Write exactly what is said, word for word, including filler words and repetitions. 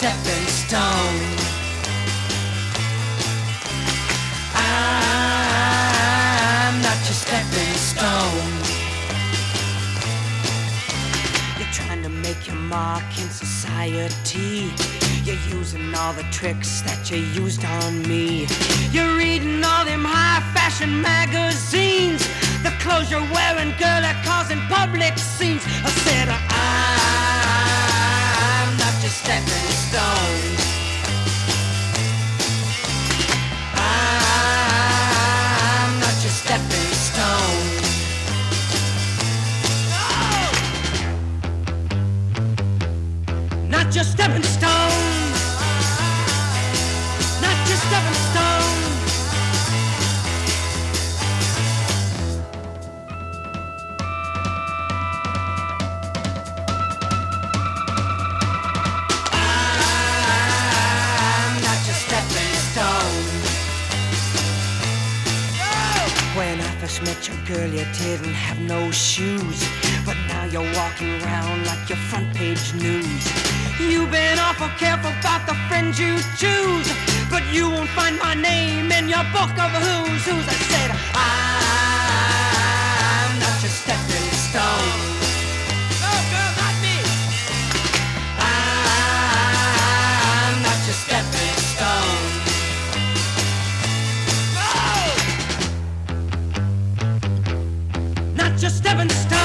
stepping stone. I'm not your stepping stone. You're trying to make your mark in society. You're using all the tricks that you used on me. You're reading all them high-fashion magazines. The clothes you're wearing, girl, are causing public scenes. I said, I'm not your stepping stone. I'm not your stepping stone. Not your stepping stone. Not your stepping stone. I'm not your stepping stone. When I first met you, girl, you didn't have no shoes, but now you're walking around like your front page news. You've been awful careful about the friends you choose, but you won't find my name in your book of who's who's. I said, I'm not your stepping stone. Oh, girl, not me. I'm not your stepping stone. Oh! Not your stepping stone.